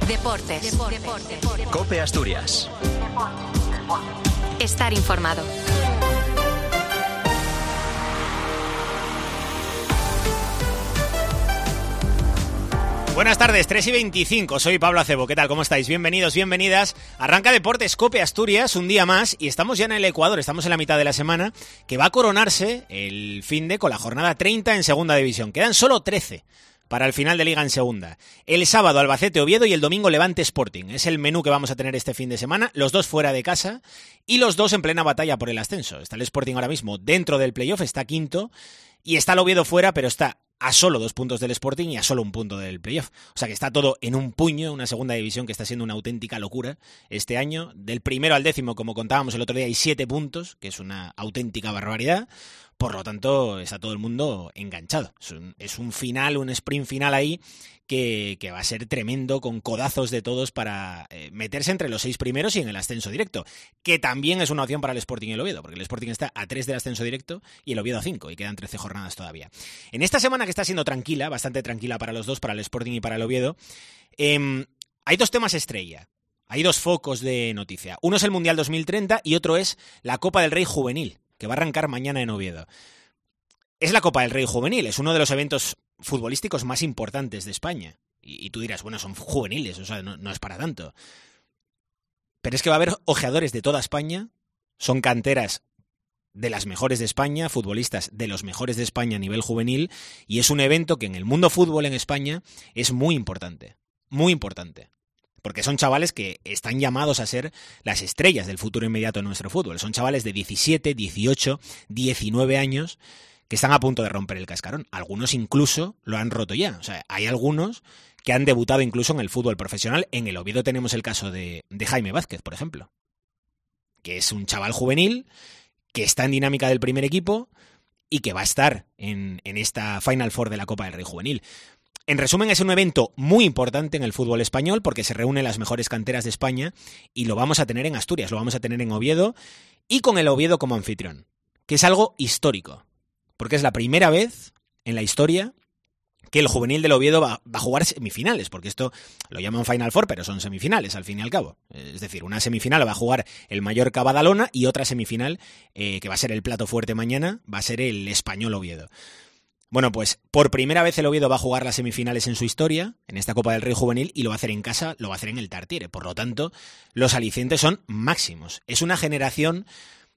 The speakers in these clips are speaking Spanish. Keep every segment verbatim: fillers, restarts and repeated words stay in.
Deportes. Deportes. Deportes. COPE Asturias. Estar informado. Buenas tardes, tres y veinticinco, soy Pablo Acebo, ¿qué tal? ¿Cómo estáis? Bienvenidos, bienvenidas. Arranca Deportes COPE Asturias, un día más, y estamos ya en el Ecuador, estamos en la mitad de la semana, que va a coronarse el finde con la jornada treinta en Segunda División. Quedan solo trece para el final de Liga en Segunda. El sábado Albacete Oviedo y el domingo Levante Sporting. Es el menú que vamos a tener este fin de semana, los dos fuera de casa y los dos en plena batalla por el ascenso. Está el Sporting ahora mismo dentro del playoff, está quinto, y está el Oviedo fuera, pero está a solo dos puntos del Sporting y a solo un punto del playoff. O sea que está todo en un puño, una segunda división que está siendo una auténtica locura este año. Del primero al décimo, como contábamos el otro día, hay siete puntos, que es una auténtica barbaridad. Por lo tanto, está todo el mundo enganchado. Es un, es un final, un sprint final ahí que, que va a ser tremendo, con codazos de todos para eh, meterse entre los seis primeros y en el ascenso directo, que también es una opción para el Sporting y el Oviedo, porque el Sporting está a tres del ascenso directo y el Oviedo a cinco, y quedan trece jornadas todavía. En esta semana que está siendo tranquila, bastante tranquila para los dos, para el Sporting y para el Oviedo, eh, hay dos temas estrella. Hay dos focos de noticia. Uno es el Mundial dos mil treinta y otro es la Copa del Rey Juvenil, que va a arrancar mañana en Oviedo. Es la Copa del Rey Juvenil, es uno de los eventos futbolísticos más importantes de España. Y, y tú dirás, bueno, son juveniles, o sea, no, no es para tanto. Pero es que va a haber ojeadores de toda España, son canteras de las mejores de España, futbolistas de los mejores de España a nivel juvenil, y es un evento que en el mundo fútbol en España es muy importante, muy importante. Porque son chavales que están llamados a ser las estrellas del futuro inmediato de nuestro fútbol. Son chavales de diecisiete, dieciocho, diecinueve años que están a punto de romper el cascarón. Algunos incluso lo han roto ya. O sea, hay algunos que han debutado incluso en el fútbol profesional. En el Oviedo tenemos el caso de, de Jaime Vázquez, por ejemplo, que es un chaval juvenil que está en dinámica del primer equipo y que va a estar en, en esta Final Four de la Copa del Rey Juvenil. En resumen, es un evento muy importante en el fútbol español porque se reúnen las mejores canteras de España y lo vamos a tener en Asturias, lo vamos a tener en Oviedo y con el Oviedo como anfitrión, que es algo histórico, porque es la primera vez en la historia que el juvenil del Oviedo va, va a jugar semifinales, porque esto lo llaman Final Four, pero son semifinales al fin y al cabo. Es decir, una semifinal va a jugar el Mallorca Badalona y otra semifinal, eh, que va a ser el plato fuerte mañana, va a ser el Español Oviedo. Bueno, pues por primera vez el Oviedo va a jugar las semifinales en su historia, en esta Copa del Rey Juvenil, y lo va a hacer en casa, lo va a hacer en el Tartiere. Por lo tanto, los alicientes son máximos. Es una generación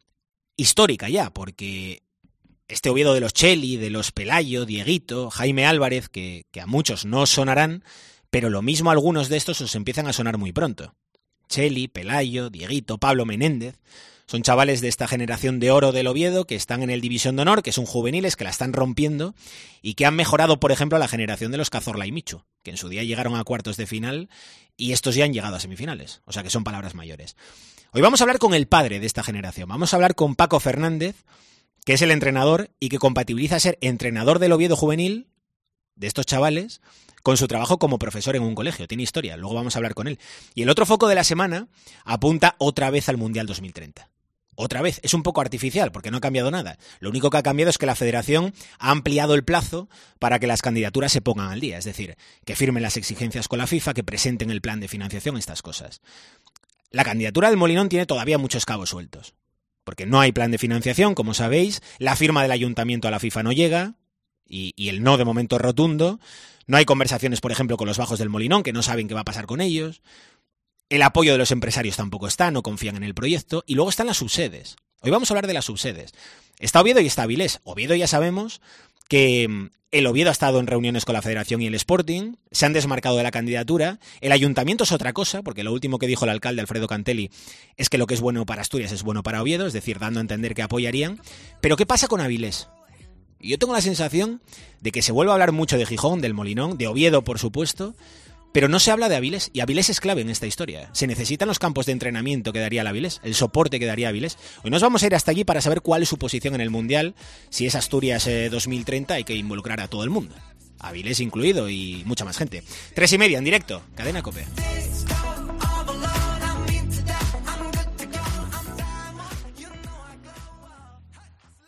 histórica ya, porque este Oviedo de los Cheli, de los Pelayo, Dieguito, Jaime Álvarez, que, que a muchos no sonarán, pero lo mismo algunos de estos os empiezan a sonar muy pronto. Cheli, Pelayo, Dieguito, Pablo Menéndez. Son chavales de esta generación de oro del Oviedo que están en el División de Honor, que son juveniles, que la están rompiendo y que han mejorado, por ejemplo, a la generación de los Cazorla y Michu, que en su día llegaron a cuartos de final y estos ya han llegado a semifinales. O sea que son palabras mayores. Hoy vamos a hablar con el padre de esta generación. Vamos a hablar con Paco Fernández, que es el entrenador y que compatibiliza ser entrenador del Oviedo juvenil, de estos chavales, con su trabajo como profesor en un colegio. Tiene historia, luego vamos a hablar con él. Y el otro foco de la semana apunta otra vez al Mundial dos mil treinta. Otra vez, es un poco artificial porque no ha cambiado nada. Lo único que ha cambiado es que la Federación ha ampliado el plazo para que las candidaturas se pongan al día. Es decir, que firmen las exigencias con la FIFA, que presenten el plan de financiación, estas cosas. La candidatura del Molinón tiene todavía muchos cabos sueltos. Porque no hay plan de financiación, como sabéis. La firma del ayuntamiento a la FIFA no llega. Y, y el no de momento es rotundo. No hay conversaciones, por ejemplo, con los bajos del Molinón, que no saben qué va a pasar con ellos. El apoyo de los empresarios tampoco está, no confían en el proyecto. Y luego están las subsedes. Hoy vamos a hablar de las subsedes. Está Oviedo y está Avilés. Oviedo ya sabemos que el Oviedo ha estado en reuniones con la Federación y el Sporting, se han desmarcado de la candidatura. El ayuntamiento es otra cosa, porque lo último que dijo el alcalde Alfredo Cantelli es que lo que es bueno para Asturias es bueno para Oviedo, es decir, dando a entender que apoyarían. Pero ¿qué pasa con Avilés? Yo tengo la sensación de que se vuelve a hablar mucho de Gijón, del Molinón, de Oviedo, por supuesto, pero no se habla de Avilés, y Avilés es clave en esta historia. Se necesitan los campos de entrenamiento que daría el Avilés, el soporte que daría Avilés. Hoy nos vamos a ir hasta allí para saber cuál es su posición en el Mundial. Si es Asturias eh, dos mil treinta, hay que involucrar a todo el mundo, Avilés incluido y mucha más gente. Tres y media en directo, Cadena COPE.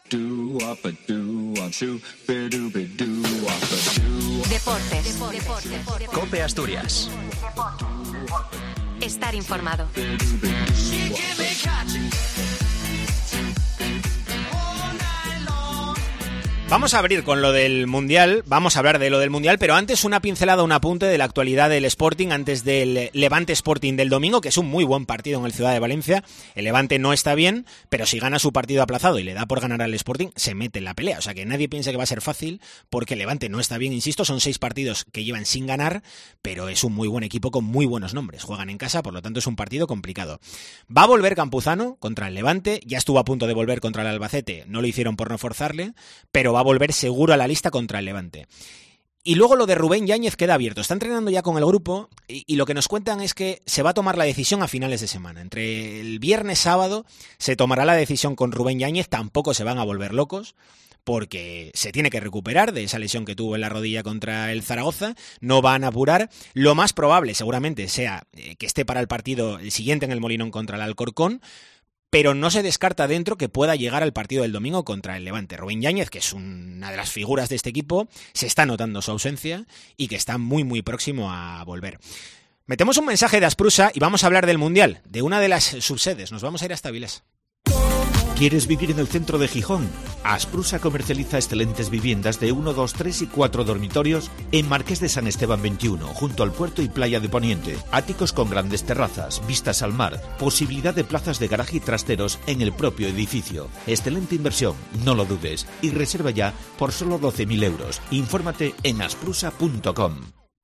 Deportes. Deportes. COPE Asturias. Estar informado. Vamos a abrir con lo del Mundial, vamos a hablar de lo del Mundial, pero antes una pincelada, un apunte de la actualidad del Sporting antes del Levante Sporting del domingo, que es un muy buen partido en el Ciudad de Valencia. El Levante no está bien, pero si gana su partido aplazado y le da por ganar al Sporting, se mete en la pelea. O sea que nadie piense que va a ser fácil, porque el Levante no está bien, insisto, son seis partidos que llevan sin ganar, pero es un muy buen equipo con muy buenos nombres. Juegan en casa, por lo tanto es un partido complicado. Va a volver Campuzano contra el Levante, ya estuvo a punto de volver contra el Albacete, no lo hicieron por no forzarle, pero va a volver seguro a la lista contra el Levante. Y luego lo de Rubén Yáñez queda abierto. Está entrenando ya con el grupo y, y lo que nos cuentan es que se va a tomar la decisión a finales de semana. Entre el viernes sábado se tomará la decisión con Rubén Yáñez. Tampoco se van a volver locos porque se tiene que recuperar de esa lesión que tuvo en la rodilla contra el Zaragoza. No van a apurar. Lo más probable seguramente sea que esté para el partido el siguiente en el Molinón contra el Alcorcón, pero no se descarta dentro que pueda llegar al partido del domingo contra el Levante. Rubén Yáñez, que es una de las figuras de este equipo, se está notando su ausencia y que está muy muy próximo a volver. Metemos un mensaje de Asprusa y vamos a hablar del Mundial, de una de las subsedes. Nos vamos a ir hasta Avilés. ¿Quieres vivir en el centro de Gijón? Asprusa comercializa excelentes viviendas de uno, dos, tres y cuatro dormitorios en Marqués de San Esteban veintiuno, junto al puerto y playa de Poniente. Áticos con grandes terrazas, vistas al mar, posibilidad de plazas de garaje y trasteros en el propio edificio. Excelente inversión, no lo dudes, y reserva ya por solo doce mil euros. Infórmate en asprusa punto com.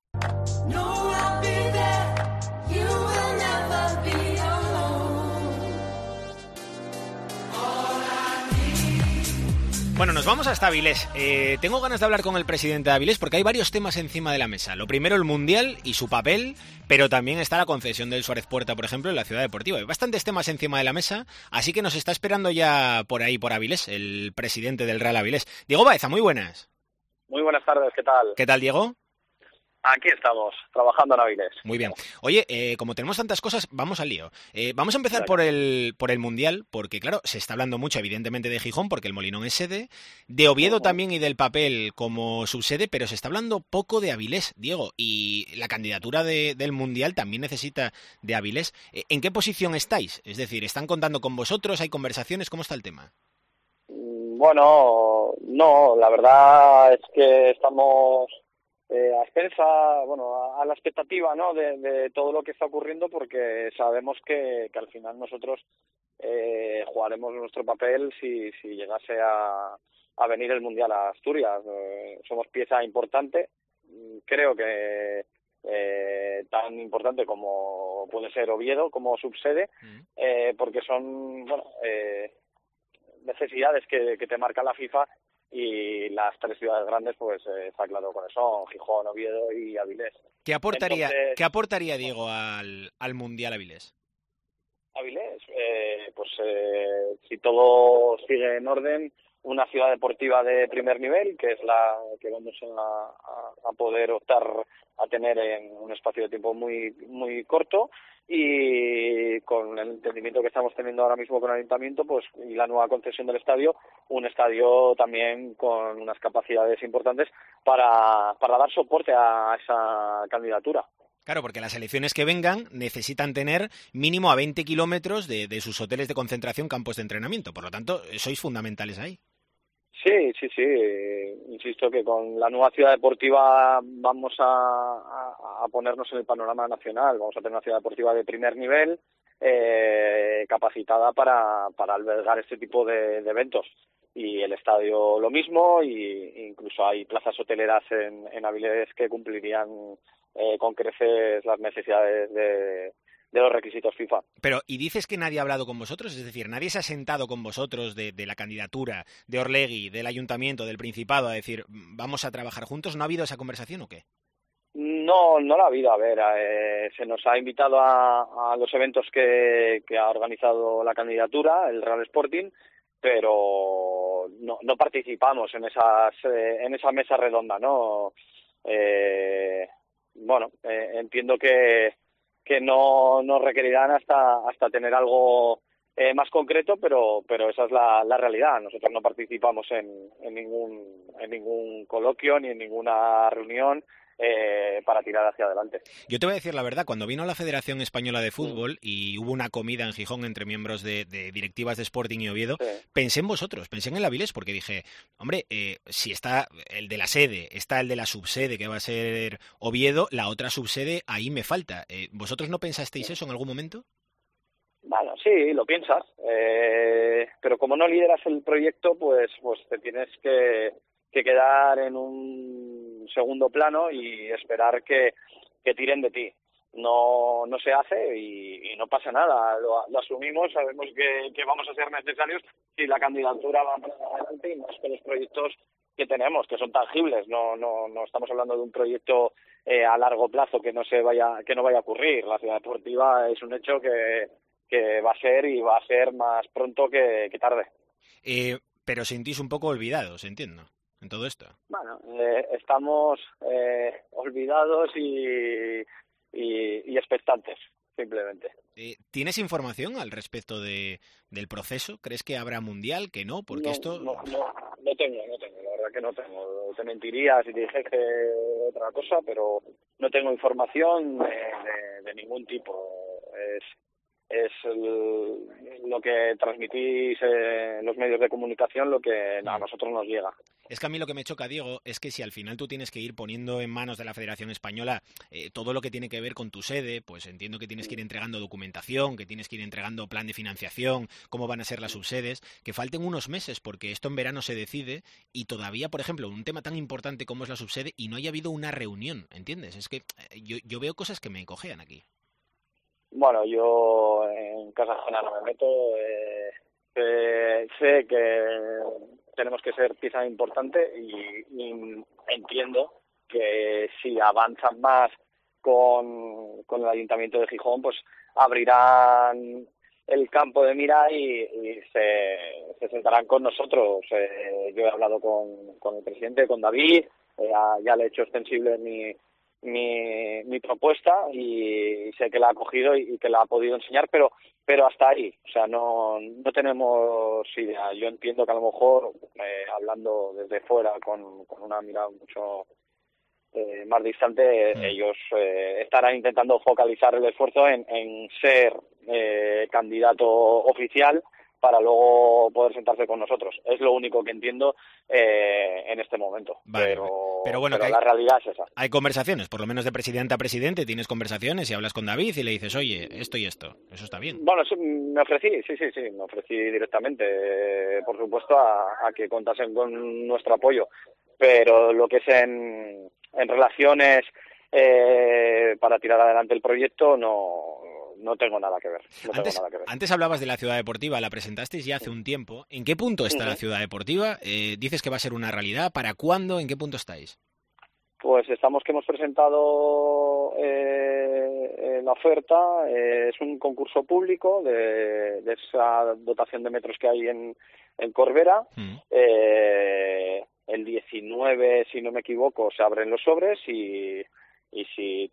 Bueno, nos vamos hasta Avilés. Eh, tengo ganas de hablar con el presidente de Avilés porque hay varios temas encima de la mesa. Lo primero, el Mundial y su papel, pero también está la concesión del Suárez Puerta, por ejemplo, en la Ciudad Deportiva. Hay bastantes temas encima de la mesa, así que nos está esperando ya por ahí, por Avilés, el presidente del Real Avilés. Diego Baeza, muy buenas. Muy buenas tardes, ¿qué tal? ¿Qué tal, Diego? Aquí estamos, trabajando en Avilés. Muy bien. Oye, eh, como tenemos tantas cosas, vamos al lío. Eh, vamos a empezar por el por el Mundial, porque claro, se está hablando mucho evidentemente de Gijón, porque el Molinón es sede, de Oviedo uh-huh. también y del papel como subsede, pero se está hablando poco de Avilés, Diego, y la candidatura de, del Mundial también necesita de Avilés. Eh, ¿En qué posición estáis? Es decir, ¿están contando con vosotros? ¿Hay conversaciones? ¿Cómo está el tema? Bueno, no, la verdad es que estamos... Eh, a expensa, bueno, a, a la expectativa, ¿no? De, de todo lo que está ocurriendo, porque sabemos que, que al final nosotros eh, jugaremos nuestro papel si, si llegase a, a venir el Mundial a Asturias. Eh, somos pieza importante, creo que eh, tan importante como puede ser Oviedo como subsede, eh, porque son, bueno, eh, necesidades que, que te marca la FIFA. Y las tres ciudades grandes, pues eh, está claro cuáles son: Gijón, Oviedo y Avilés. ¿Qué aportaría, Entonces, ¿qué aportaría Diego al, al Mundial Avilés? Avilés, eh, pues eh, si todo sigue en orden, una ciudad deportiva de primer nivel, que es la que vamos a, a, a poder optar a tener en un espacio de tiempo muy muy corto, y con el entendimiento que estamos teniendo ahora mismo con el Ayuntamiento, pues y la nueva concesión del estadio, un estadio también con unas capacidades importantes para, para dar soporte a esa candidatura. Claro, porque las selecciones que vengan necesitan tener mínimo a veinte kilómetros de, de sus hoteles de concentración, campos de entrenamiento. Por lo tanto, sois fundamentales ahí. Sí, sí, sí. Insisto que con la nueva ciudad deportiva vamos a, a, a ponernos en el panorama nacional. Vamos a tener una ciudad deportiva de primer nivel, eh, capacitada para, para albergar este tipo de, de eventos. Y el estadio lo mismo, y incluso hay plazas hoteleras en, en Avilés que cumplirían eh, con creces las necesidades de... de los requisitos FIFA. Pero, ¿y dices que nadie ha hablado con vosotros? Es decir, ¿nadie se ha sentado con vosotros de, de la candidatura, de Orlegui, del Ayuntamiento, del Principado, a decir, vamos a trabajar juntos? ¿No ha habido esa conversación o qué? No, no la ha habido. A ver, eh, se nos ha invitado a, a los eventos que, que ha organizado la candidatura, el Real Sporting, pero no, no participamos en esas eh, en esa mesa redonda, ¿no? Eh, bueno, eh, entiendo que que no nos requerirán hasta hasta tener algo eh, más concreto, pero pero esa es la, la realidad. Nosotros no participamos en, en ningún en ningún coloquio ni en ninguna reunión eh, para tirar hacia adelante. Yo te voy a decir la verdad, cuando vino la Federación Española de Fútbol mm. y hubo una comida en Gijón entre miembros de, de directivas de Sporting y Oviedo, sí. pensé en vosotros, pensé en el Avilés, porque dije, hombre, eh, si está el de la sede, está el de la subsede, que va a ser Oviedo, la otra subsede, ahí me falta. Eh, ¿Vosotros no pensasteis eso en algún momento? Bueno, sí, lo piensas, eh, pero como no lideras el proyecto, pues pues te tienes que, que quedar en un segundo plano y esperar que, que tiren de ti. No no se hace y, y no pasa nada, lo, lo asumimos, sabemos que, que vamos a ser necesarios si la candidatura va para adelante y más con los proyectos que tenemos, que son tangibles. No no no estamos hablando de un proyecto eh, a largo plazo que no se vaya que no vaya a ocurrir. La ciudad deportiva es un hecho que que va a ser y va a ser más pronto que, que tarde. Eh, pero sentís un poco olvidados, entiendo, en todo esto. Bueno, eh, estamos eh, olvidados y, y, y expectantes, simplemente. Eh, ¿Tienes información al respecto de del proceso? ¿Crees que habrá mundial? ¿Que no? Porque no, esto... No, no, no tengo, no tengo, la verdad que no tengo. Te mentiría si te dijese otra cosa, pero no tengo información de, de, de ningún tipo. Es... es el, lo que transmitís en los medios de comunicación, lo que a nosotros nos llega. Es que a mí lo que me choca, Diego, es que si al final tú tienes que ir poniendo en manos de la Federación Española eh, todo lo que tiene que ver con tu sede, pues entiendo que tienes que ir entregando documentación, que tienes que ir entregando plan de financiación, cómo van a ser las subsedes, que falten unos meses, porque esto en verano se decide y todavía, por ejemplo, un tema tan importante como es la subsede y no haya habido una reunión, ¿entiendes? Es que eh, yo, yo veo cosas que me encojean aquí. Bueno, yo en casa ajena no me meto. Eh, eh, sé que tenemos que ser pieza importante y, y entiendo que si avanzan más con, con el Ayuntamiento de Gijón, pues abrirán el campo de mira y, y se, se sentarán con nosotros. Eh, yo he hablado con, con el presidente, con David, eh, ya le he hecho extensible mi mi mi propuesta y sé que la ha cogido y que la ha podido enseñar, pero pero hasta ahí, o sea, no no tenemos idea. Yo entiendo que a lo mejor eh, hablando desde fuera con, con una mirada mucho eh, más distante, mm. ellos eh, estarán intentando focalizar el esfuerzo en, en ser eh, candidato oficial para luego poder sentarse con nosotros. Es lo único que entiendo eh, en este momento. Vale, pero pero, bueno, pero hay, la realidad es esa. Hay conversaciones, por lo menos de presidente a presidente, tienes conversaciones y hablas con David y le dices, oye, esto y esto. Eso está bien. Bueno, sí, me ofrecí, sí, sí, sí, me ofrecí directamente, eh, por supuesto, a, a que contasen con nuestro apoyo. Pero lo que es en, en relaciones eh, para tirar adelante el proyecto, no... No tengo nada que ver. No antes, tengo nada que ver. Antes hablabas de la ciudad deportiva, la presentasteis ya hace un tiempo. ¿En qué punto está uh-huh. la ciudad deportiva? Eh, dices que va a ser una realidad. ¿Para cuándo? ¿En qué punto estáis? Pues estamos que hemos presentado eh, la oferta. Eh, es un concurso público de, de esa dotación de metros que hay en, en Corbera. Uh-huh. Eh, el diecinueve, si no me equivoco, se abren los sobres y... y si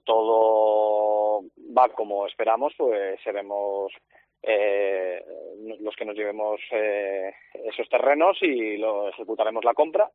todo va como esperamos, pues seremos eh, los que nos llevemos eh, esos terrenos y lo ejecutaremos la compra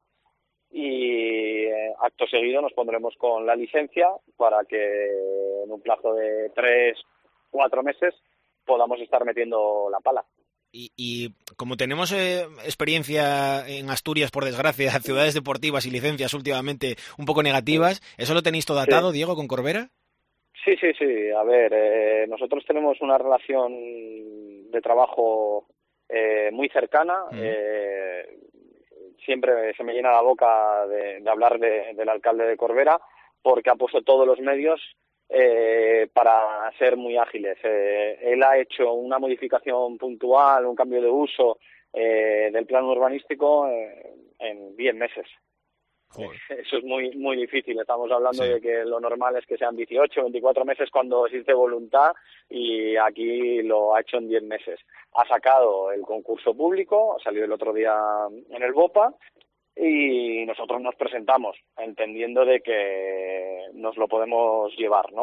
y eh, acto seguido nos pondremos con la licencia para que en un plazo de tres, cuatro meses podamos estar metiendo la pala. Y, y como tenemos eh, experiencia en Asturias, por desgracia, ciudades deportivas y licencias últimamente un poco negativas, ¿eso lo tenéis todo atado, sí. Diego, con Corbera? Sí, sí, sí. A ver, eh, nosotros tenemos una relación de trabajo eh, muy cercana. Mm. Eh, siempre se me llena la boca de, de hablar de, del alcalde de Corbera porque ha puesto todos los medios Eh, para ser muy ágiles. Eh, él ha hecho una modificación puntual, un cambio de uso eh, del plan urbanístico eh, en diez meses. Joder. Eso es muy muy difícil. Estamos hablando sí. de que lo normal es que sean dieciocho, veinticuatro meses cuando existe voluntad y aquí lo ha hecho en diez meses. Ha sacado el concurso público, ha salido el otro día en el BOPA y nosotros nos presentamos entendiendo de que nos lo podemos llevar, ¿no?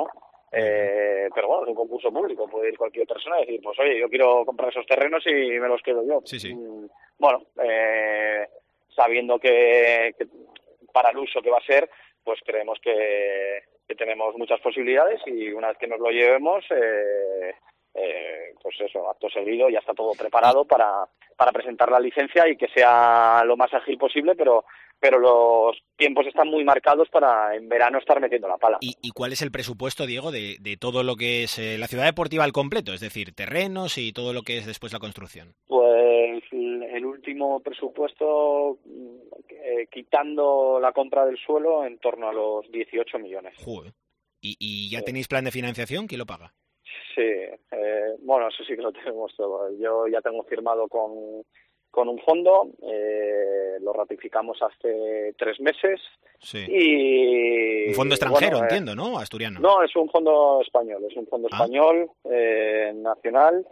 Eh, pero bueno, es un concurso público, puede ir cualquier persona y decir, pues oye, yo quiero comprar esos terrenos y me los quedo yo. Sí, sí. Mm, bueno, eh, sabiendo que, que para el uso que va a ser, pues creemos que, que tenemos muchas posibilidades y una vez que nos lo llevemos, eh, eh, pues eso, acto seguido, ya está todo preparado para, para presentar la licencia y que sea lo más ágil posible, pero pero los tiempos están muy marcados para en verano estar metiendo la pala. ¿Y, y cuál es el presupuesto, Diego, de, de todo lo que es eh, la ciudad deportiva al completo? Es decir, terrenos y todo lo que es después la construcción. Pues el último presupuesto, eh, quitando la compra del suelo, en torno a los dieciocho millones. Joder. ¿Y, y ya Sí. tenéis plan de financiación? ¿Quién lo paga? Sí, eh, bueno, eso sí que lo tenemos todo. Yo ya tengo firmado con... con un fondo, eh, lo ratificamos hace tres meses. Sí. Y Un fondo extranjero, bueno, eh, entiendo, ¿no? Asturiano. No, es un fondo español, es un fondo Ah. español, eh, nacional,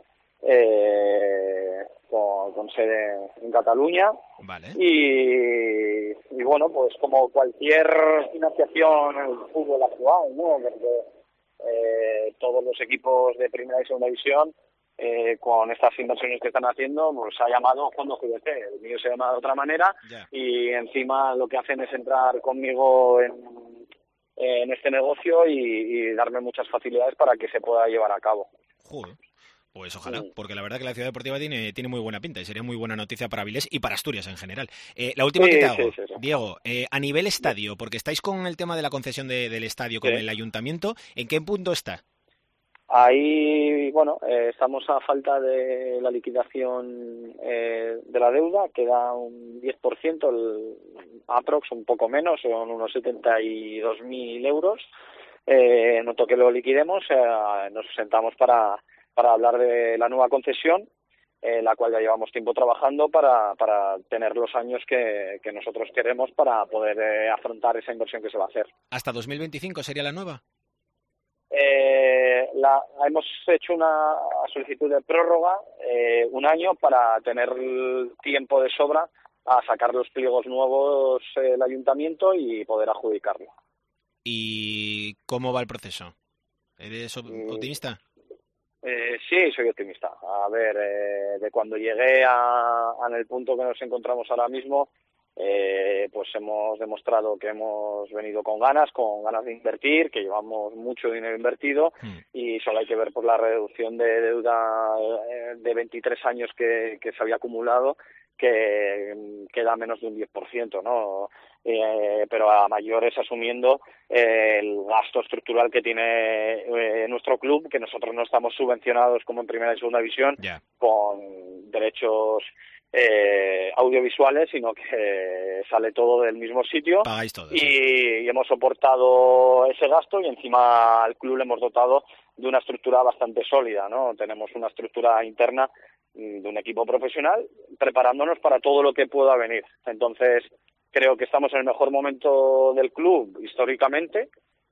eh, con, con sede en Cataluña. Vale. Y, y bueno, pues como cualquier financiación en el fútbol actual, ¿no? Porque eh, todos los equipos de primera y segunda división, Eh, con estas inversiones que están haciendo, pues ha llamado Fondo G V C. El mío se llama de otra manera Ya. y encima lo que hacen es entrar conmigo en, en este negocio y, y darme muchas facilidades para que se pueda llevar a cabo. Joder. Pues ojalá, Sí. porque la verdad que la ciudad deportiva tiene, tiene muy buena pinta y sería muy buena noticia para Avilés y para Asturias en general. Eh, la última Sí, que te hago, sí, sí, sí. Diego, eh, a nivel estadio, porque estáis con el tema de la concesión de, del estadio con Sí. el ayuntamiento, ¿en qué punto está? Ahí, bueno, eh, estamos a falta de la liquidación eh, de la deuda, queda un diez por ciento, el aprox, un poco menos, son unos setenta y dos mil euros. Eh, en noto que lo liquidemos, eh, nos sentamos para, para hablar de la nueva concesión, eh, la cual ya llevamos tiempo trabajando para, para tener los años que, que nosotros queremos para poder eh, afrontar esa inversión que se va a hacer. ¿Hasta dos mil veinticinco sería la nueva? Eh, la, hemos hecho una solicitud de prórroga eh, un año para tener tiempo de sobra a sacar los pliegos nuevos eh, el ayuntamiento y poder adjudicarlo. ¿Y cómo va el proceso? ¿Eres op- Mm. optimista? Eh, sí, soy optimista. A ver, eh, de cuando llegué a, a en el punto que nos encontramos ahora mismo, eh, pues hemos demostrado que hemos venido con ganas, con ganas de invertir, que llevamos mucho dinero invertido Hmm. y solo hay que ver por la reducción de deuda eh, de veintitrés años que, que se había acumulado, que mm, queda menos de un diez por ciento, ¿no? Eh, pero a mayores asumiendo eh, el gasto estructural que tiene eh, nuestro club, que nosotros no estamos subvencionados como en primera y segunda división Ya. con derechos eh, audiovisuales, sino que sale todo del mismo sitio. Pagáis todo. Y, sí. y hemos soportado ese gasto y encima al club le hemos dotado de una estructura bastante sólida, ¿no? Tenemos una estructura interna mm, de un equipo profesional preparándonos para todo lo que pueda venir. Entonces, creo que estamos en el mejor momento del club históricamente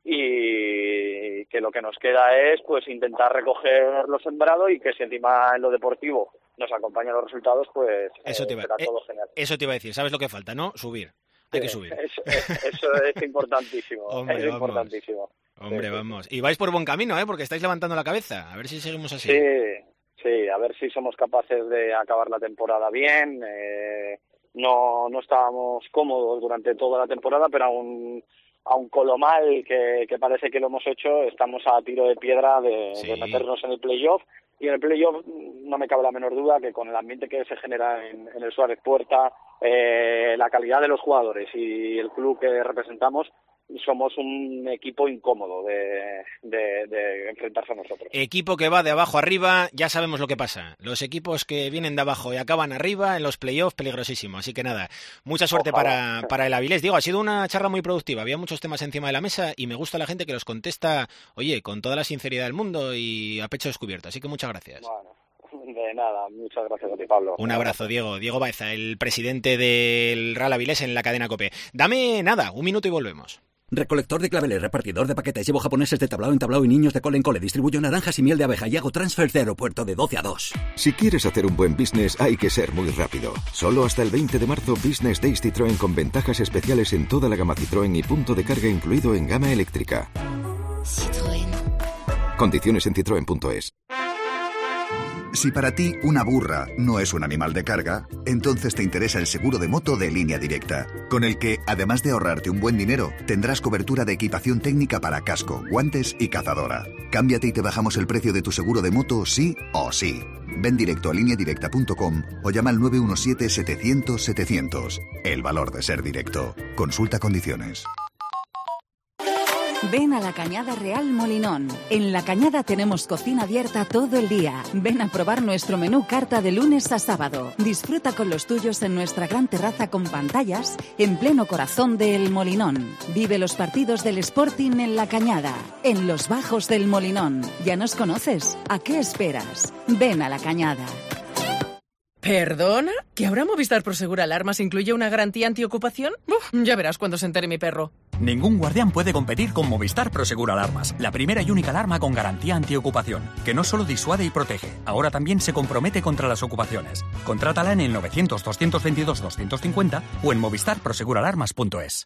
y que lo que nos queda es pues intentar recoger lo sembrado y que si encima en lo deportivo nos acompañan los resultados, pues Eso te eh, iba- será eh, todo genial. Eso te iba a decir. ¿Sabes lo que falta, no? Subir. Hay que Sí, subir. Eso, eso es importantísimo. Hombre, es vamos. importantísimo. Hombre, sí, sí. vamos. Y vais por buen camino, ¿eh? Porque estáis levantando la cabeza. A ver si seguimos así. Sí, sí, a ver si somos capaces de acabar la temporada bien. Eh, no, no estábamos cómodos durante toda la temporada, pero aún, aún con lo mal que, que parece que lo hemos hecho, estamos a tiro de piedra de, Sí. de meternos en el playoff. Y en el playoff no me cabe la menor duda que con el ambiente que se genera en, en el Suárez Puerta, eh, la calidad de los jugadores y el club que representamos, somos un equipo incómodo de, de, de enfrentarse a nosotros. Equipo que va de abajo arriba, ya sabemos lo que pasa. Los equipos que vienen de abajo y acaban arriba en los playoffs, peligrosísimo. Así que nada, mucha suerte Ojalá. para, para el Avilés. Digo, ha sido una charla muy productiva. Había muchos temas encima de la mesa y me gusta la gente que los contesta, oye, con toda la sinceridad del mundo y a pecho descubierto. Así que muchas gracias. Bueno, de nada, muchas gracias a ti, Pablo. Un abrazo, Diego. Diego Baeza, el presidente del Real Avilés en la cadena COPE. Dame nada, un minuto y volvemos. Recolector de claveles, repartidor de paquetes, llevo japoneses de tablao en tablao y niños de cole en cole, distribuyo naranjas y miel de abeja y hago transfers de aeropuerto de doce a dos. Si quieres hacer un buen business hay que ser muy rápido. Solo hasta el veinte de marzo Business Days Citroën con ventajas especiales en toda la gama Citroën y punto de carga incluido en gama eléctrica. Citroën. Condiciones en citroen punto es. Si para ti una burra no es un animal de carga, entonces te interesa el seguro de moto de Línea Directa, con el que, además de ahorrarte un buen dinero, tendrás cobertura de equipación técnica para casco, guantes y cazadora. Cámbiate y te bajamos el precio de tu seguro de moto sí o sí. Ven directo a línea directa punto com o llama al nueve uno siete, setecientos, setecientos. El valor de ser directo. Consulta condiciones. Ven a La Cañada Real Molinón. En La Cañada tenemos cocina abierta todo el día. Ven a probar nuestro menú carta de lunes a sábado. Disfruta con los tuyos en nuestra gran terraza con pantallas en pleno corazón de El Molinón. Vive los partidos del Sporting en La Cañada, en los bajos del Molinón. ¿Ya nos conoces? ¿A qué esperas? Ven a La Cañada. ¿Perdona? ¿Que ahora Movistar Prosegur Alarmas incluye una garantía antiocupación? Uf, ya verás cuando se entere mi perro. Ningún guardián puede competir con Movistar Prosegur Alarmas, la primera y única alarma con garantía antiocupación, que no solo disuade y protege, ahora también se compromete contra las ocupaciones. Contrátala en el novecientos, doscientos veintidós, doscientos cincuenta o en movistar prosegur alarmas punto es.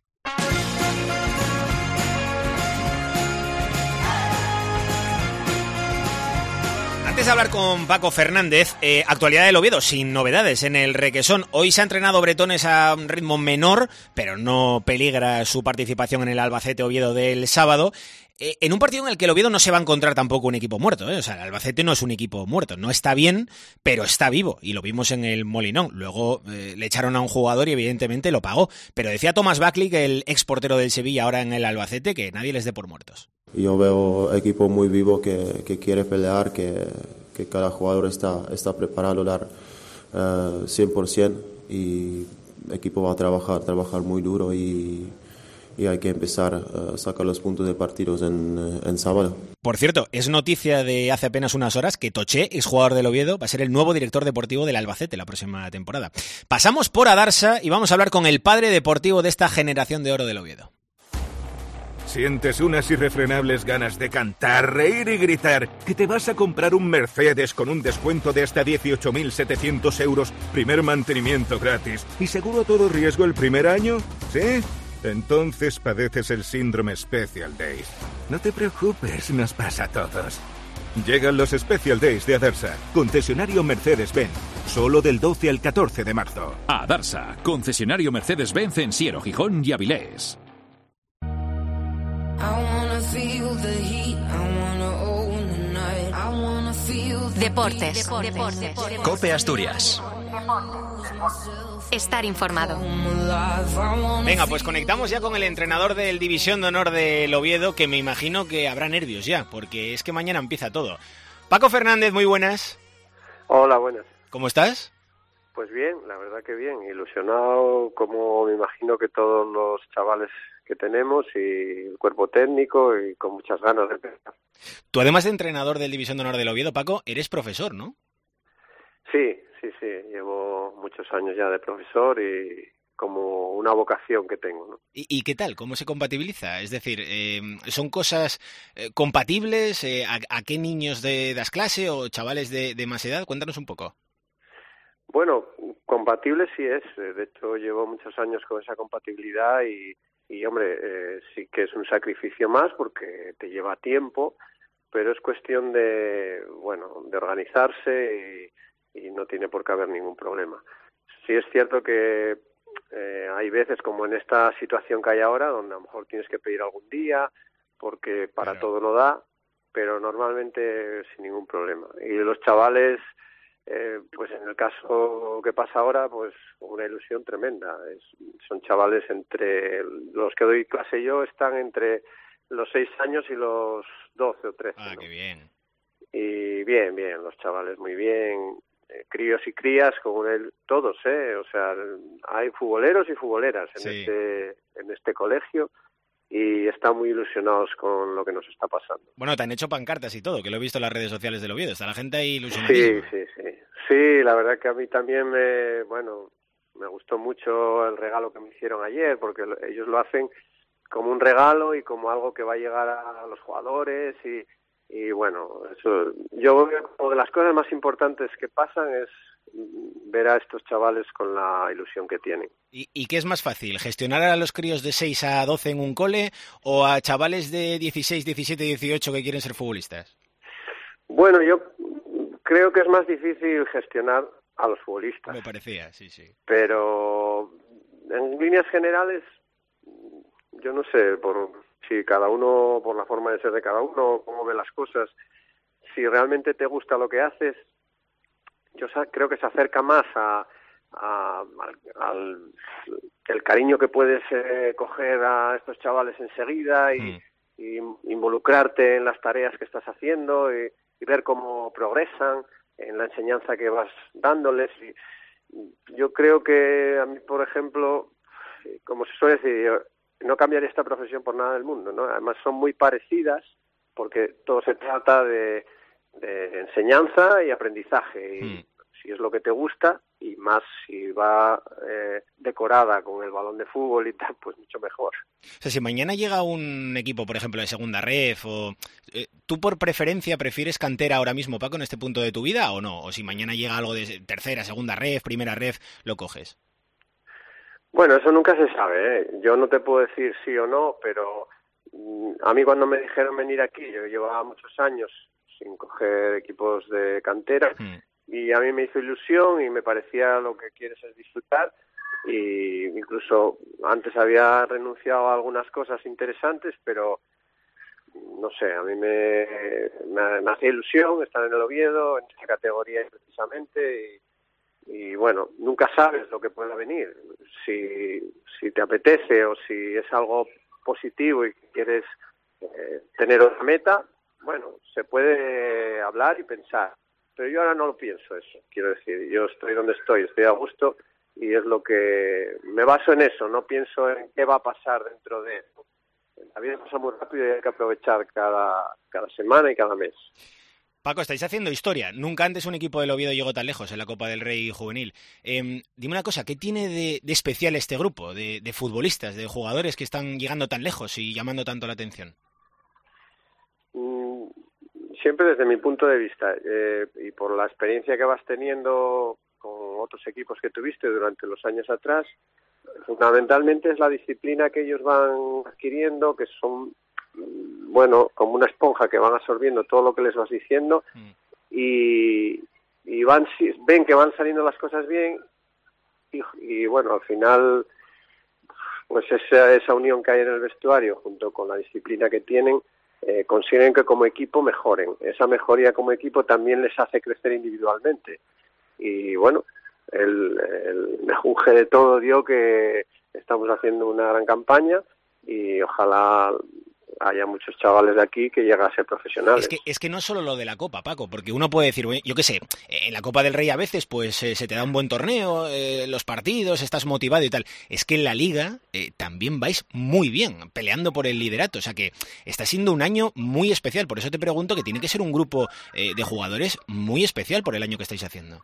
Antes de hablar con Paco Fernández, eh, actualidad del Oviedo, sin novedades en el Requesón. Hoy se ha entrenado Bretones a un ritmo menor, pero no peligra su participación en el Albacete Oviedo del sábado. Eh, en un partido en el que el Oviedo no se va a encontrar tampoco un equipo muerto, ¿eh? O sea, el Albacete no es un equipo muerto, no está bien, pero está vivo, y lo vimos en el Molinón. Luego eh, le echaron a un jugador y evidentemente lo pagó. Pero decía Tomás Baclick, el ex portero del Sevilla, ahora en el Albacete, que nadie les dé por muertos. Yo veo equipo muy vivo que, que quiere pelear, que, que cada jugador está, está preparado a dar uh, cien por ciento y el equipo va a trabajar, trabajar muy duro y, y hay que empezar a sacar los puntos de partidos en, en sábado. Por cierto, es noticia de hace apenas unas horas que Toché, exjugador del Oviedo, va a ser el nuevo director deportivo del Albacete la próxima temporada. Pasamos por Adarsa y vamos a hablar con el padre deportivo de esta generación de oro del Oviedo. ¿Sientes unas irrefrenables ganas de cantar, reír y gritar que te vas a comprar un Mercedes con un descuento de hasta dieciocho mil setecientos euros, primer mantenimiento gratis y seguro todo riesgo el primer año? ¿Sí? Entonces padeces el síndrome Special Days. No te preocupes, nos pasa a todos. Llegan los Special Days de Adarsa, concesionario Mercedes-Benz, solo del doce al catorce de marzo. Adarsa, concesionario Mercedes-Benz en Siero, Gijón y Avilés. Deportes. Deportes. COPE Asturias. Estar informado. Venga, pues conectamos ya con el entrenador del División de Honor del Oviedo, que me imagino que habrá nervios ya, porque es que mañana empieza todo. Paco Fernández, muy buenas. Hola, buenas. ¿Cómo estás? Pues bien, la verdad que bien, ilusionado como me imagino que todos los chavales que tenemos y el cuerpo técnico y con muchas ganas de empezar. Tú, además de entrenador del División de Honor del Oviedo, Paco, eres profesor, ¿no? Sí, sí, sí, llevo muchos años ya de profesor y como una vocación que tengo, ¿no? ¿Y, y qué tal? ¿Cómo se compatibiliza? Es decir, eh, ¿son cosas eh, compatibles? Eh, ¿a, ¿A qué niños de, das clase o chavales de, de más edad? Cuéntanos un poco. Bueno, compatible sí es. De hecho, llevo muchos años con esa compatibilidad y Y, hombre, eh, sí que es un sacrificio más porque te lleva tiempo, pero es cuestión de, bueno, de organizarse y, y no tiene por qué haber ningún problema. Sí es cierto que eh, hay veces, como en esta situación que hay ahora, donde a lo mejor tienes que pedir algún día porque para claro. todo no da, pero normalmente sin ningún problema. Y los chavales... Eh, pues en el caso que pasa ahora, pues una ilusión tremenda. Es, son chavales entre los que doy clase yo, están entre los seis años y los doce o trece. Ah, ¿no? Qué bien. Y bien, bien, los chavales muy bien, eh, críos y crías, con él, todos, ¿eh? O sea, hay futboleros y futboleras en sí. este en este colegio. Y están muy ilusionados con lo que nos está pasando. Bueno, te han hecho pancartas y todo, que lo he visto en las redes sociales del Oviedo. Está la gente ahí ilusionada. Sí, sí, sí. Sí, la verdad que a mí también me, bueno, me gustó mucho el regalo que me hicieron ayer, porque ellos lo hacen como un regalo y como algo que va a llegar a los jugadores y, y bueno, eso, yo creo que una de las cosas más importantes que pasan es ver a estos chavales con la ilusión que tienen. ¿Y, y qué es más fácil? ¿Gestionar a los críos de seis a doce en un cole o a chavales de dieciséis, diecisiete, dieciocho que quieren ser futbolistas? Bueno, yo creo que es más difícil gestionar a los futbolistas. Me parecía, sí, sí. Pero en líneas generales, yo no sé, por si cada uno, por la forma de ser de cada uno, cómo ve las cosas, si realmente te gusta lo que haces, yo creo que se acerca más a, a al, al el cariño que puedes eh, coger a estos chavales enseguida y, mm. y involucrarte en las tareas que estás haciendo y, y ver cómo progresan en la enseñanza que vas dándoles. Y yo creo que a mí, por ejemplo, como se suele decir, yo no cambiaría esta profesión por nada del mundo, ¿no? Además son muy parecidas porque todo se trata de, de enseñanza y aprendizaje. Y mm. si es lo que te gusta, y más si va eh, decorada con el balón de fútbol y tal, pues mucho mejor. O sea, si mañana llega un equipo, por ejemplo, de segunda ref, o eh, ¿tú por preferencia prefieres cantera ahora mismo, Paco, en este punto de tu vida o no? O si mañana llega algo de tercera, segunda ref, primera ref, ¿lo coges? Bueno, eso nunca se sabe, ¿eh? Yo no te puedo decir sí o no, pero mm, a mí cuando me dijeron venir aquí, yo llevaba muchos años sin coger equipos de cantera, mm. y a mí me hizo ilusión y me parecía lo que quieres es disfrutar, y incluso antes había renunciado a algunas cosas interesantes, pero no sé, a mí me, me, me hacía ilusión estar en el Oviedo, en esta categoría precisamente, y, y bueno, nunca sabes lo que pueda venir. Si, si te apetece o si es algo positivo y quieres eh, tener otra meta, bueno, se puede hablar y pensar. Pero yo ahora no lo pienso eso, quiero decir, yo estoy donde estoy, estoy a gusto y es lo que me baso en eso, no pienso en qué va a pasar dentro de eso. La vida pasa muy rápido y hay que aprovechar cada, cada semana y cada mes. Paco, estáis haciendo historia. Nunca antes un equipo del Oviedo llegó tan lejos en la Copa del Rey juvenil. Eh, dime una cosa, ¿qué tiene de, de especial este grupo de, de futbolistas, de jugadores que están llegando tan lejos y llamando tanto la atención? Mm, siempre desde mi punto de vista eh, y por la experiencia que vas teniendo con otros equipos que tuviste durante los años atrás, fundamentalmente es la disciplina que ellos van adquiriendo, que son, bueno, como una esponja que van absorbiendo todo lo que les vas diciendo mm. y, y van ven que van saliendo las cosas bien y, y bueno, al final pues esa, esa unión que hay en el vestuario junto con la disciplina que tienen eh, consiguen que como equipo mejoren. Esa mejoría como equipo también les hace crecer individualmente y bueno, el, el mejunje de todo dio que estamos haciendo una gran campaña y ojalá haya muchos chavales de aquí que lleguen a ser profesionales. Es que, es que no solo lo de la Copa, Paco, porque uno puede decir, yo qué sé, en la Copa del Rey a veces pues eh, se te da un buen torneo, eh, los partidos, estás motivado y tal. Es que en la Liga eh, también vais muy bien, peleando por el liderato, o sea que está siendo un año muy especial, por eso te pregunto que tiene que ser un grupo eh, de jugadores muy especial por el año que estáis haciendo.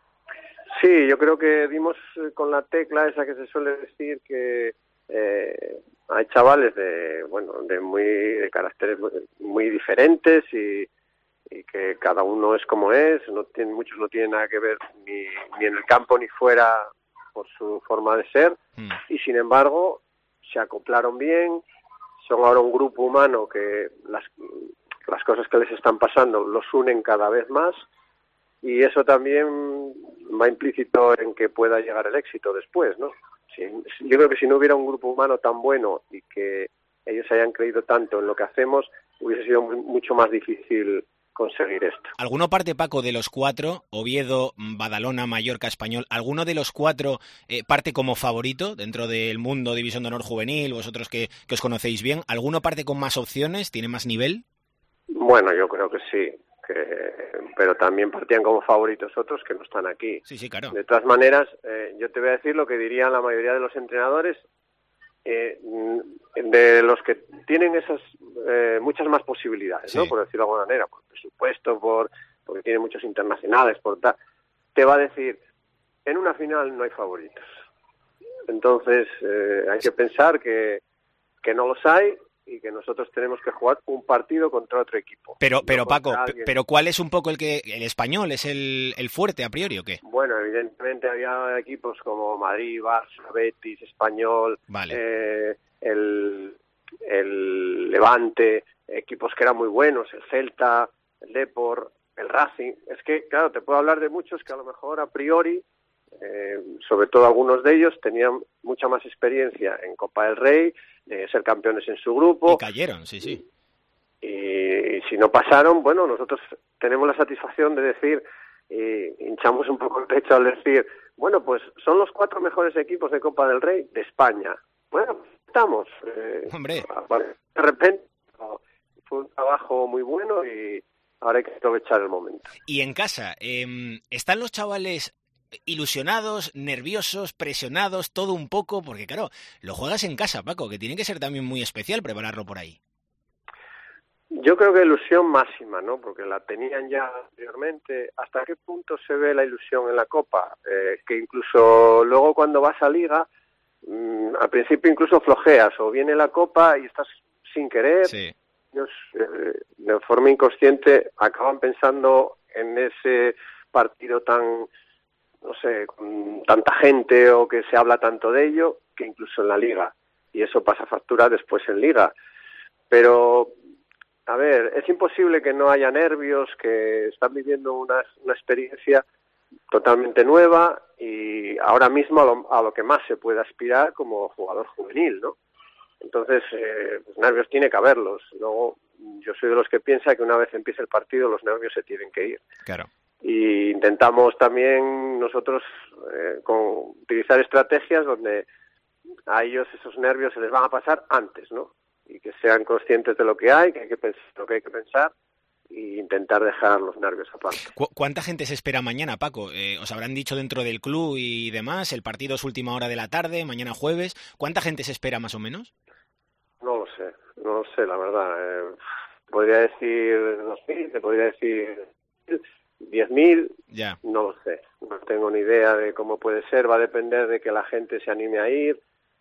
Sí, yo creo que dimos con la tecla esa que se suele decir que eh, hay chavales de bueno de muy de caracteres muy, muy diferentes y, y que cada uno es como es, no tiene, muchos no tienen nada que ver ni, ni en el campo ni fuera por su forma de ser mm. y sin embargo se acoplaron bien, son ahora un grupo humano que las, las cosas que les están pasando los unen cada vez más. Y eso también va implícito en que pueda llegar el éxito después, ¿no? Si, yo creo que si no hubiera un grupo humano tan bueno y que ellos hayan creído tanto en lo que hacemos, hubiese sido muy, mucho más difícil conseguir esto. ¿Alguno parte, Paco, de los cuatro, Oviedo, Badalona, Mallorca, Español, alguno de los cuatro eh, parte como favorito dentro del mundo División de Honor Juvenil, vosotros que, que os conocéis bien? ¿Alguno parte con más opciones, tiene más nivel? Bueno, yo creo que sí. Que, pero también partían como favoritos otros que no están aquí. Sí, sí, claro. De todas maneras, eh, yo te voy a decir lo que dirían la mayoría de los entrenadores, eh, de los que tienen esas eh, muchas más posibilidades, sí. ¿no? Por decirlo de alguna manera, por presupuesto, por porque tienen muchos internacionales, por tal. Te va a decir, en una final no hay favoritos. Entonces, eh, hay que pensar que, que no los hay y que nosotros tenemos que jugar un partido contra otro equipo. Pero, pero no Paco, alguien. pero ¿cuál es un poco el que el español es el, el fuerte a priori o qué? Bueno, evidentemente había equipos como Madrid, Barça, Betis, Español, vale. eh, el, el Levante, equipos que eran muy buenos, el Celta, el Depor, el Racing. Es que, claro, te puedo hablar de muchos que a lo mejor a priori, eh, sobre todo algunos de ellos, tenían mucha más experiencia en Copa del Rey, de ser campeones en su grupo. Y cayeron, sí, sí. Y, y si no pasaron, bueno, nosotros tenemos la satisfacción de decir, y hinchamos un poco el pecho al decir, bueno, pues son los cuatro mejores equipos de Copa del Rey de España. Bueno, estamos. Eh, Hombre. De repente fue un trabajo muy bueno y ahora hay que aprovechar el momento. Y en casa, eh, ¿están los chavales ilusionados, nerviosos, presionados, todo un poco? Porque claro, lo juegas en casa, Paco, que tiene que ser también muy especial prepararlo por ahí. Yo creo que ilusión máxima, ¿no? Porque la tenían ya anteriormente. ¿Hasta qué punto se ve la ilusión en la Copa? Eh, que incluso luego cuando vas a Liga, mmm, al principio incluso flojeas, o viene la Copa y estás sin querer. Sí. Ellos, eh, de forma inconsciente, acaban pensando en ese partido tan, no sé, con tanta gente o que se habla tanto de ello, que incluso en la Liga. Y eso pasa factura después en Liga. Pero... A ver, es imposible que no haya nervios, que están viviendo una, una experiencia totalmente nueva y ahora mismo a lo, a lo que más se puede aspirar como jugador juvenil, ¿no? Entonces, eh, los nervios tiene que haberlos. Luego, yo soy de los que piensa que una vez empiece el partido los nervios se tienen que ir. Claro. Y intentamos también nosotros eh, con, utilizar estrategias donde a ellos esos nervios se les van a pasar antes, ¿no? Y que sean conscientes de lo que hay, que hay que pensar lo que hay que pensar e intentar dejar los nervios aparte. ¿Cu- ¿Cuánta gente se espera mañana, Paco? Eh, os habrán dicho dentro del club y demás, el partido es última hora de la tarde, mañana jueves. ¿Cuánta gente se espera más o menos? No lo sé, no lo sé, la verdad. Eh, podría decir dos mil, te podría decir diez mil, ya. No lo sé. No tengo ni idea de cómo puede ser, va a depender de que la gente se anime a ir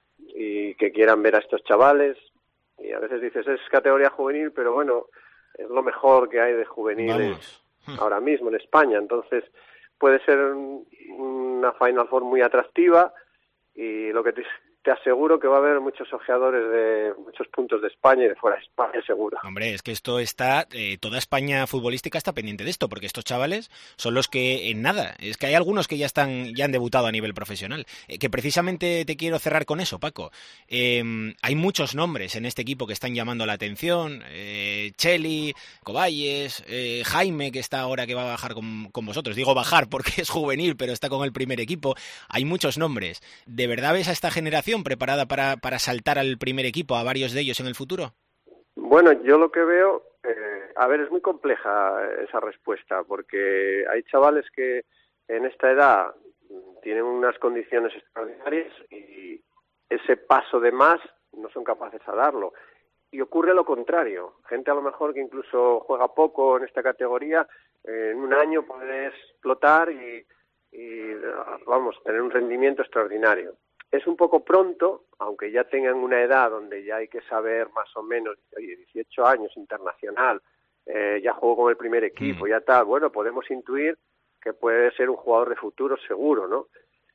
y que quieran ver a estos chavales. Y a veces dices, es categoría juvenil, pero bueno, es lo mejor que hay de juveniles Vamos. ahora mismo en España. Entonces, puede ser un, una Final Four muy atractiva y lo que te, te aseguro que va a haber muchos ojeadores de muchos puntos de España y de fuera de España, seguro. Hombre, es que esto está, eh, toda España futbolística está pendiente de esto, porque estos chavales son los que en nada, es que hay algunos que ya están, ya han debutado a nivel profesional, eh, que precisamente te quiero cerrar con eso, Paco. Eh, hay muchos nombres en este equipo que están llamando la atención, eh, Cheli, Coballes, eh, Jaime, que está ahora que va a bajar con, con vosotros, digo bajar porque es juvenil, pero está con el primer equipo, hay muchos nombres. ¿De verdad ves a esta generación preparada para, para saltar al primer equipo, a varios de ellos en el futuro? Bueno, yo lo que veo, eh, a ver, es muy compleja esa respuesta, porque hay chavales que en esta edad tienen unas condiciones extraordinarias y ese paso de más no son capaces de darlo. Y ocurre lo contrario, gente a lo mejor que incluso juega poco en esta categoría, eh, en un año puede explotar y, y, vamos, tener un rendimiento extraordinario. Es un poco pronto, aunque ya tengan una edad donde ya hay que saber más o menos, oye, dieciocho años, internacional, eh, ya jugó con el primer equipo, mm. ya tal, bueno, podemos intuir que puede ser un jugador de futuro seguro, ¿no?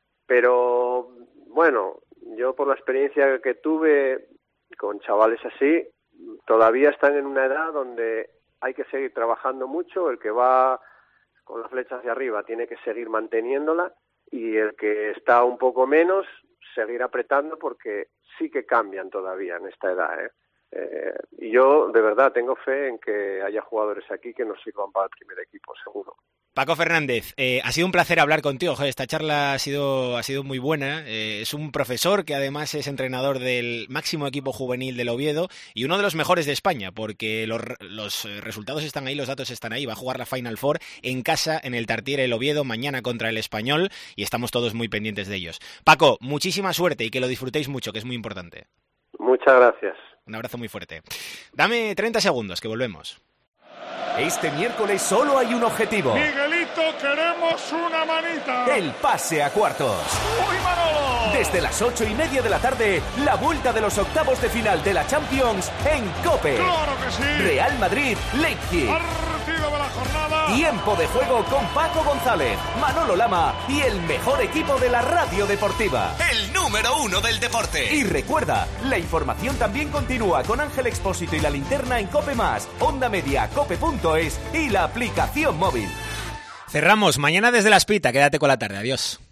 Pero, bueno, yo por la experiencia que tuve con chavales así, todavía están en una edad donde hay que seguir trabajando mucho, el que va con la flecha hacia arriba tiene que seguir manteniéndola y el que está un poco menos seguir apretando porque sí que cambian todavía en esta edad, ¿eh? Eh, y yo de verdad tengo fe en que haya jugadores aquí que nos sirvan para el primer equipo, seguro. Paco Fernández, eh, ha sido un placer hablar contigo. Joder, esta charla ha sido, ha sido muy buena. Eh, es un profesor que además es entrenador del máximo equipo juvenil del Oviedo y uno de los mejores de España, porque los, los resultados están ahí, los datos están ahí. Va a jugar la Final Four en casa, en el Tartiere el Oviedo, mañana contra el Español, y estamos todos muy pendientes de ellos. Paco, muchísima suerte y que lo disfrutéis mucho, que es muy importante. Muchas gracias. Un abrazo muy fuerte. Dame treinta segundos, que volvemos. Este miércoles solo hay un objetivo. Miguelito, queremos una manita. El pase a cuartos. ¡Uy, Manolo! Desde las ocho y media de la tarde, la vuelta de los octavos de final de la Champions en COPE. ¡Claro que sí! Real Madrid, Leipzig. Partido de la jornada. Tiempo de juego con Paco González, Manolo Lama y el mejor equipo de la radio deportiva. El número uno del deporte. Y recuerda, la información también continúa con Ángel Expósito y la linterna en COPE más, Onda Media, cope punto es y la aplicación móvil. Cerramos mañana desde la Espita. Quédate con la tarde. Adiós.